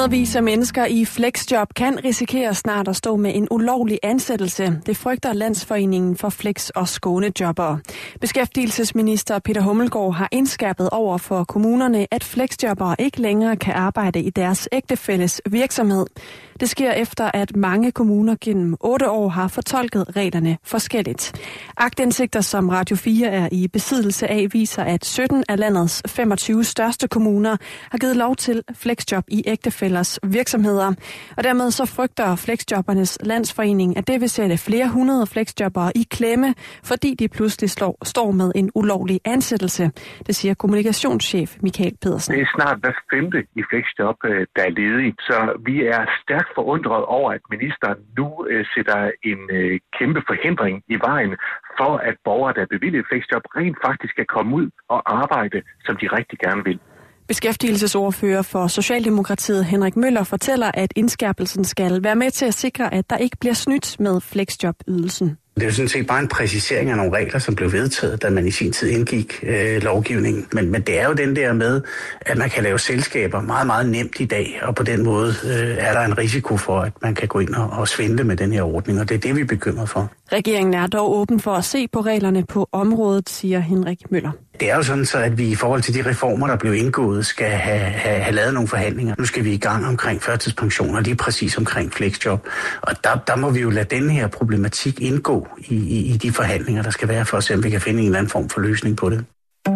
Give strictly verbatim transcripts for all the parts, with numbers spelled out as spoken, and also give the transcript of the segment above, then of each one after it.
Hundredvis af mennesker i flexjob kan risikere snart at stå med en ulovlig ansættelse. Det frygter Landsforeningen for Flex- og Skånejobbere. Beskæftigelsesminister Peter Hummelgaard har indskærpet over for kommunerne, at flexjobbere ikke længere kan arbejde i deres ægtefælles virksomhed. Det sker efter, at mange kommuner gennem otte år har fortolket reglerne forskelligt. Aktindsigter, som Radio fire er i besiddelse af, viser, at sytten af landets femogtyve største kommuner har givet lov til flexjob i ægtefællers virksomheder. Og dermed så frygter Flexjobbernes Landsforening, at det vil sætte flere hundrede flexjobbere i klemme, fordi de pludselig slår, står med en ulovlig ansættelse. Det siger kommunikationschef Michael Pedersen. Det er snart hver femte i flexjob, der er ledig, så vi er stærkt forundret over, at ministeren nu øh, sætter en øh, kæmpe forhindring i vejen for, at borgere, der er bevilget flexjob, rent faktisk kan komme ud og arbejde, som de rigtig gerne vil. Beskæftigelsesordfører for Socialdemokratiet Henrik Møller fortæller, at indskærpelsen skal være med til at sikre, at der ikke bliver snydt med flexjob-ydelsen. Det er jo sådan set bare en præcisering af nogle regler, som blev vedtaget, da man i sin tid indgik øh, lovgivningen. Men, men det er jo den der med, at man kan lave selskaber meget, meget nemt i dag, og på den måde øh, er der en risiko for, at man kan gå ind og, og svindle med den her ordning, og det er det, vi er bekymret for. Regeringen er dog åben for at se på reglerne på området, siger Henrik Møller. Det er jo sådan så, at vi i forhold til de reformer, der blev indgået, skal have, have, have lavet nogle forhandlinger. Nu skal vi i gang omkring førtidspension, og lige præcis omkring flexjob. Og der, der må vi jo lade den her problematik indgå i, i, i de forhandlinger, der skal være, for at se, om vi kan finde en eller anden form for løsning på det.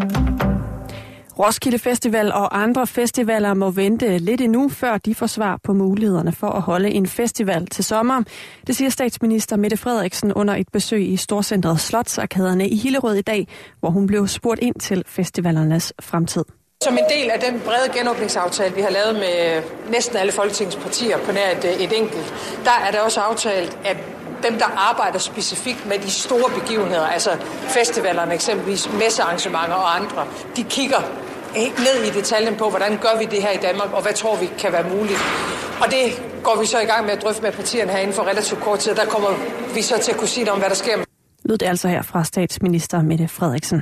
Roskilde Festival og andre festivaler må vente lidt endnu, før de får svar på mulighederne for at holde en festival til sommer. Det siger statsminister Mette Frederiksen under et besøg i storcentret Slotsarkaderne i Hillerød i dag, hvor hun blev spurgt ind til festivalernes fremtid. Som en del af den brede genåbningsaftale, vi har lavet med næsten alle Folketingets partier på nær et, et enkelt, der er det også aftalt, at dem, der arbejder specifikt med de store begivenheder, altså festivalerne eksempelvis, messearrangementer og andre, de kigger ned i detaljen på, hvordan gør vi det her i Danmark, og hvad tror vi kan være muligt. Og det går vi så i gang med at drøfte med partierne her inden for relativt kort tid. Der kommer vi så til at kunne sige noget om, hvad der sker. Lød det altså her fra statsminister Mette Frederiksen.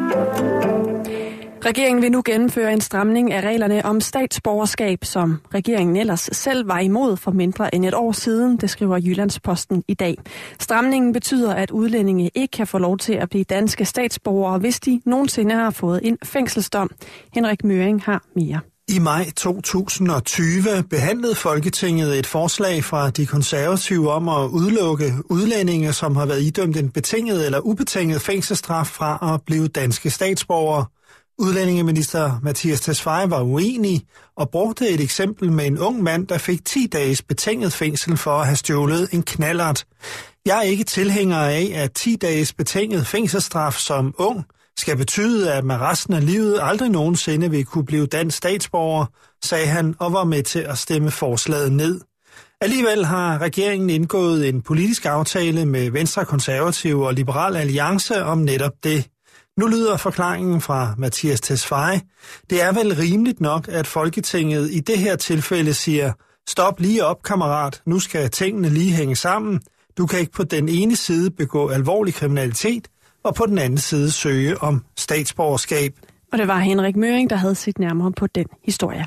Regeringen vil nu gennemføre en stramning af reglerne om statsborgerskab, som regeringen ellers selv var imod for mindre end et år siden, det skriver Jyllandsposten i dag. Stramningen betyder, at udlændinge ikke kan få lov til at blive danske statsborgere, hvis de nogensinde har fået en fængselsdom. Henrik Møring har mere. I maj to tusind og tyve behandlede Folketinget et forslag fra de konservative om at udelukke udlændinge, som har været idømt en betinget eller ubetinget fængselsstraf fra at blive danske statsborgere. Udlændingeminister Mattias Tesfaye var uenig og brugte et eksempel med en ung mand, der fik ti dages betinget fængsel for at have stjålet en knallert. Jeg er ikke tilhænger af, at ti dages betinget fængselsstraf som ung skal betyde, at man resten af livet aldrig nogensinde vil kunne blive dansk statsborger, sagde han og var med til at stemme forslaget ned. Alligevel har regeringen indgået en politisk aftale med Venstre, Konservative og Liberal Alliance om netop det. Nu lyder forklaringen fra Mattias Tesfaye. Det er vel rimeligt nok, at Folketinget i det her tilfælde siger, stop lige op, kammerat, nu skal tingene lige hænge sammen. Du kan ikke på den ene side begå alvorlig kriminalitet, og på den anden side søge om statsborgerskab. Og det var Henrik Møring, der havde set nærmere på den historie.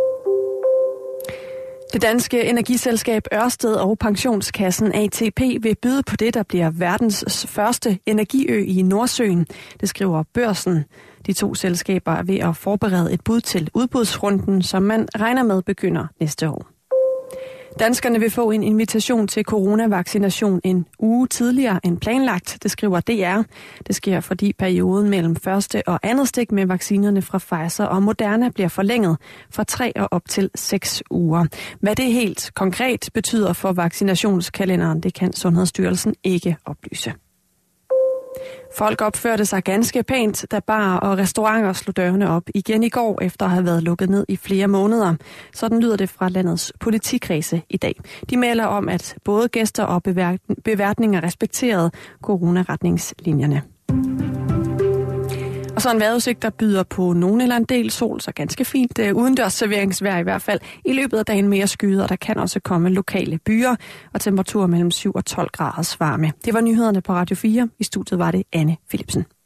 Det danske energiselskab Ørsted og pensionskassen A T P vil byde på det, der bliver verdens første energiø i Nordsøen. Det skriver Børsen. De to selskaber er ved at forberede et bud til udbudsrunden, som man regner med begynder næste år. Danskerne vil få en invitation til coronavaccination en uge tidligere end planlagt, det skriver D R. Det sker, fordi perioden mellem første og andet stik med vaccinerne fra Pfizer og Moderna bliver forlænget fra tre og op til seks uger. Hvad det helt konkret betyder for vaccinationskalenderen, det kan Sundhedsstyrelsen ikke oplyse. Folk opførte sig ganske pænt, da barer og restauranter slog dørene op igen i går, efter at have været lukket ned i flere måneder. Sådan lyder det fra landets politikredse i dag. De melder om, at både gæster og beværtninger respekterede coronaretningslinjerne. Og så en vejrudsigt, der byder på nogen eller en del sol, så ganske fint udendørs serveringsvejr i hvert fald. I løbet af dagen mere skyet, og der kan også komme lokale byer og temperaturer mellem syv og tolv graders varme. Det var nyhederne på Radio fire. I studiet var det Anne Philipsen.